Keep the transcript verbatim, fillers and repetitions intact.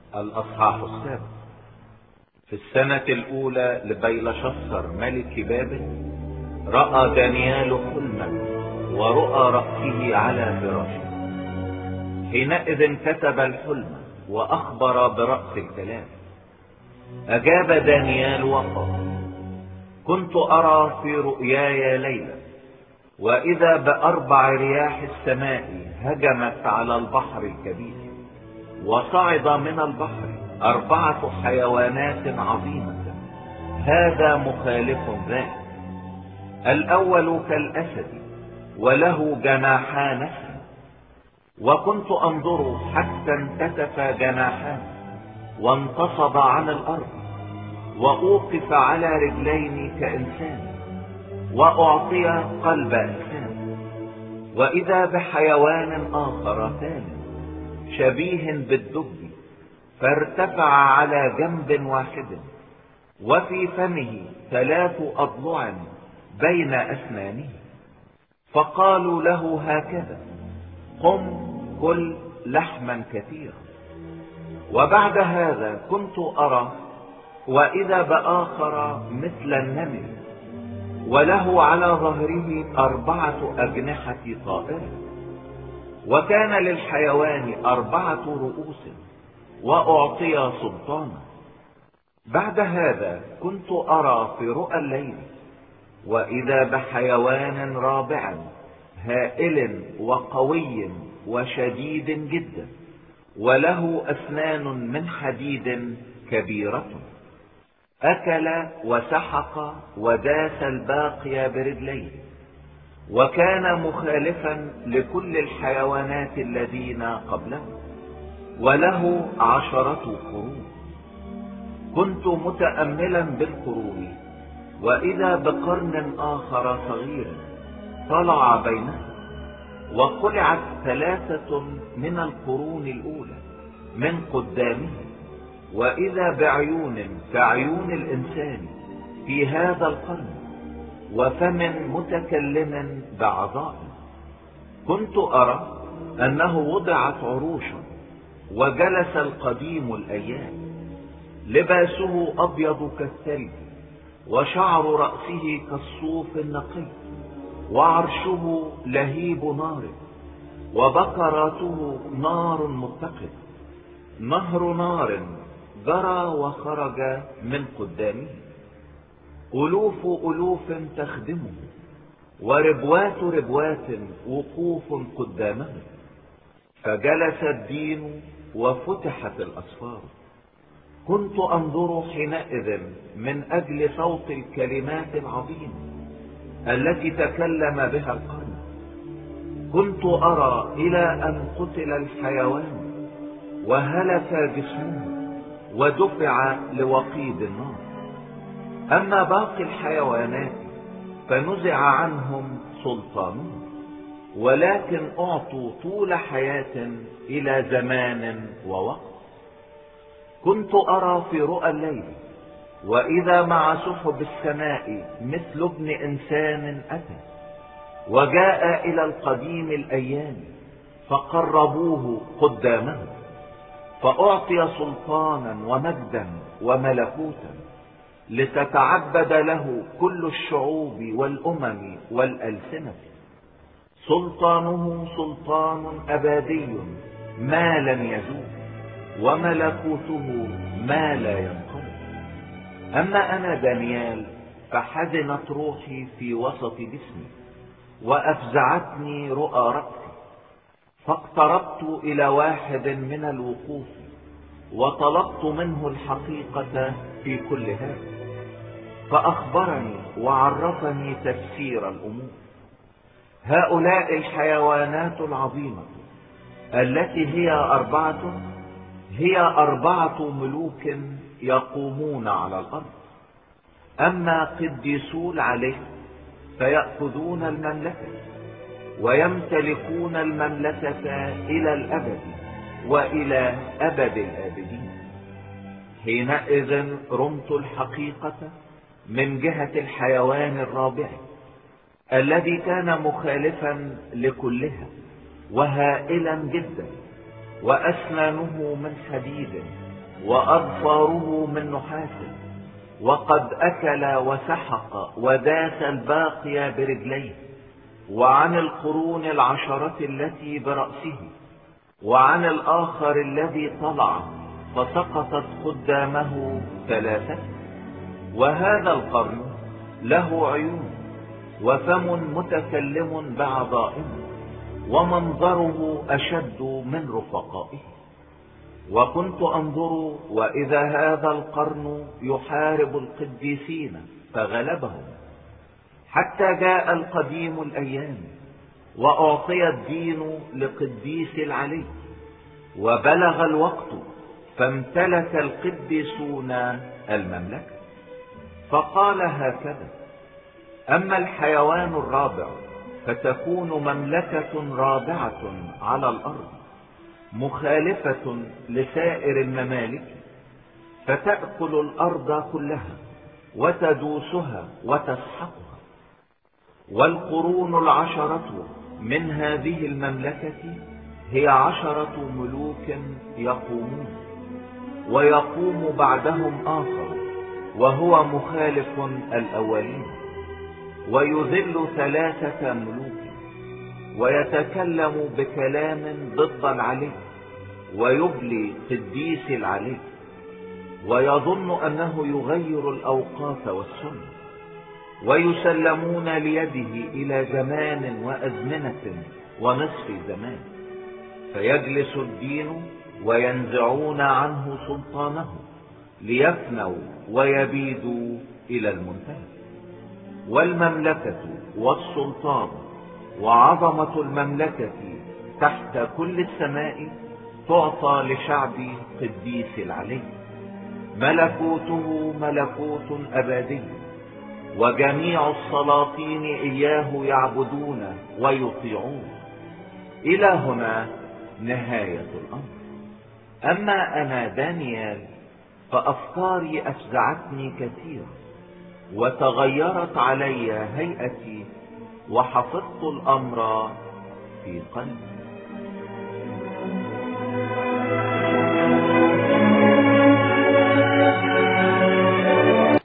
الأصحاح السابع. في السنة الأولى لبيلشسر ملك بابل رأى دانيال حلما ورؤى رأسه على فراشه. حينئذ كتب الحلم وأخبر برأس الكلام. أجاب دانيال وقال: كنت أرى في رؤياي ليلة، وإذا بأربع رياح السماء هجمت على البحر الكبير، وصعد من البحر أربعة حيوانات عظيمة، هذا مخالف ذاك. الأول كالأسد وله جناحان نسر، وكنت أنظر حتى انكتف جناحان وانتصب عن الأرض، وأوقف على رجلين كإنسان، وأعطي قلب إنسان. وإذا بحيوان آخر ثاني شبيه بالدب، فارتفع على جنب واحد، وفي فمه ثلاث أضلع بين أسنانه. فقالوا له هكذا: قم كل لحما كثيرا. وبعد هذا كنت أرى وإذا بآخر مثل النمر، وله على ظهره أربعة أجنحة طائرة، وكان للحيوان أربعة رؤوس، وأعطي سلطانا. بعد هذا كنت أرى في رؤى الليل وإذا بحيوان رابع هائل وقوي وشديد جدا، وله أسنان من حديد كبيرة، أكل وسحق وداس الباقي برجليه، وكان مخالفا لكل الحيوانات الذين قبله، وله عشرة قرون. كنت متأملا بالقرون، وإذا بقرن آخر صغير طلع بينهم، وقلعت ثلاثة من القرون الأولى من قدامه، وإذا بعيون كعيون الإنسان في هذا القرن، وفم متكلم بعضاء. كنت أرى أنه وضعت عروشا، وجلس القديم الأيام، لباسه أبيض كالثلج، وشعر رأسه كالصوف النقي، وعرشه لهيب نار، وبكراته نار متقد. نهر نار جرى وخرج من قدامه، ألوف ألوف تخدمه، وربوات ربوات وقوف قدامه. فجلس الدين وفتحت الأسفار. كنت أنظر حينئذ من أجل صوت الكلمات العظيمة التي تكلم بها القرن. كنت أرى إلى أن قتل الحيوان وهلك جسمه ودفع لوقيد النار. أما باقي الحيوانات فنزع عنهم سلطانهم، ولكن أعطوا طول حياة إلى زمان ووقت. كنت أرى في رؤى الليل وإذا مع سحب السماء مثل ابن إنسان أتى، وجاء إلى القديم الأيام، فقربوه قدامه، فأعطي سلطانا ومجدا وملكوتا، لتتعبد له كل الشعوب والأمم والألسنة. سلطانه سلطان أبدي ما لن يزول، وملكوته ما لا ينقضي. أما أنا دانيال فحزنت روحي في وسط جسمي، وأفزعتني رؤى رأسي. فاقتربت إلى واحد من الوقوف، وطلبت منه الحقيقة في كل هذا، فأخبرني وعرفني تفسير الأمور. هؤلاء الحيوانات العظيمة التي هي أربعة، هي أربعة ملوك يقومون على الأرض. أما قديسو العلي فيأخذون المملكة، ويمتلكون المملكة إلى الأبد وإلى أبد الآبدين. حينئذ رمت الحقيقة من جهة الحيوان الرابع الذي كان مخالفا لكلها وهائلا جدا، وأسنانه من حديد، وأظفاره من نحاس، وقد أكل وسحق وداس الباقي برجليه، وعن القرون العشرة التي برأسه، وعن الآخر الذي طلع فسقطت قدامه ثلاثة. وهذا القرن له عيون وفم متكلم بعظائم، ومنظره أشد من رفقائه. وكنت أنظر وإذا هذا القرن يحارب القديسين فغلبهم، حتى جاء القديم الأيام وأعطي الدين لقديس العلي، وبلغ الوقت فامتلك القديسون المملكة. فقال هكذا: أما الحيوان الرابع فتكون مملكة رابعة على الأرض مخالفة لسائر الممالك، فتأكل الأرض كلها وتدوسها وتسحقها. والقرون العشرة من هذه المملكة هي عشرة ملوك يقومون، ويقوم بعدهم آخر وهو مخالف الأولين، ويذل ثلاثة ملوك، ويتكلم بكلام ضد العلي، ويبلي قديس العلي، ويظن أنه يغير الأوقات والسنة، ويسلمون ليده إلى زمان وأزمنة ونصف زمان، فيجلس الدين وينزعون عنه سلطانه ليفنوا ويبيدوا إلى المنتهى. والمملكة والسلطان وعظمة المملكة تحت كل السماء تعطى لشعب قديس العلي. ملكوته ملكوت أبدي، وجميع السلاطين إياه يعبدون ويطيعون. إلى هنا نهاية الأمر. أما أنا دانيال فأفكاري أفزعتني كثيرا، وتغيرت علي هيئتي، وحفظت الأمر في قلبي.